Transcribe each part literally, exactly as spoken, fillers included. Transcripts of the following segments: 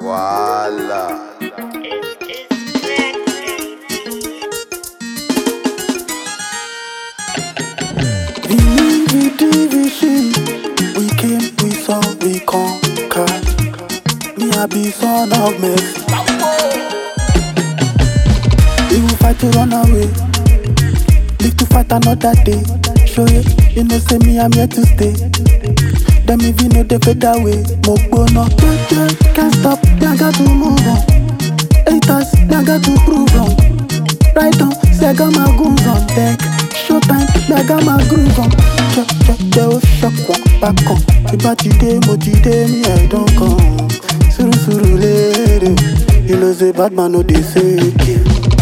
Voila. We division. We came, we saw, we conquered. Me I be son of mercy. We will fight to run away. Live to fight another day. Show you, you know say me I'm here to stay. Them if you know they fade away. Mokbo no, yeah, yeah, can't stop. Me I got to move on. Haters, me I got to prove on. Right on, say I got my goons on deck. Showtime, me I got my groove on. Check, check, they will shock one back on. If I today, mo today, me I don't come. Suru suru lady, you know say bad man no they say kill.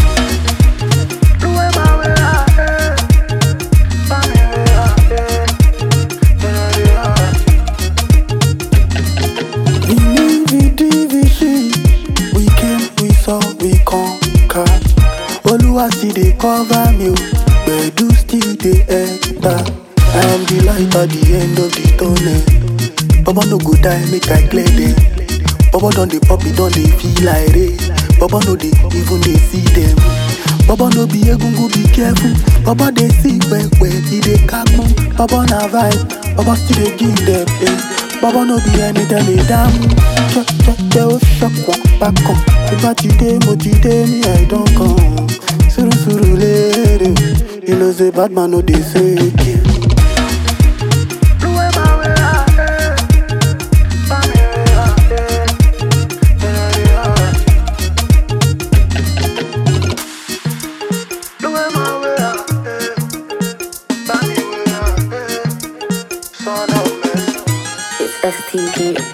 We conquer. Oluwa still dey cover me, but do still dey enter. I am the light at the end of the tunnel. Baba no go die, make I clear them. Baba don dey pop, it don dey feel like rain. Baba no dey even dey see them. Baba no be egungun, be careful. Baba dey see when when he dey kaku. Baba na vibe, Baba still dey give them. Eh. Baba no be anytime they damn. Check, check, they will shock one back on. If I today, mo today, me I don't come. Suru suru lady, you know say bad man no they say kill. It's S T G.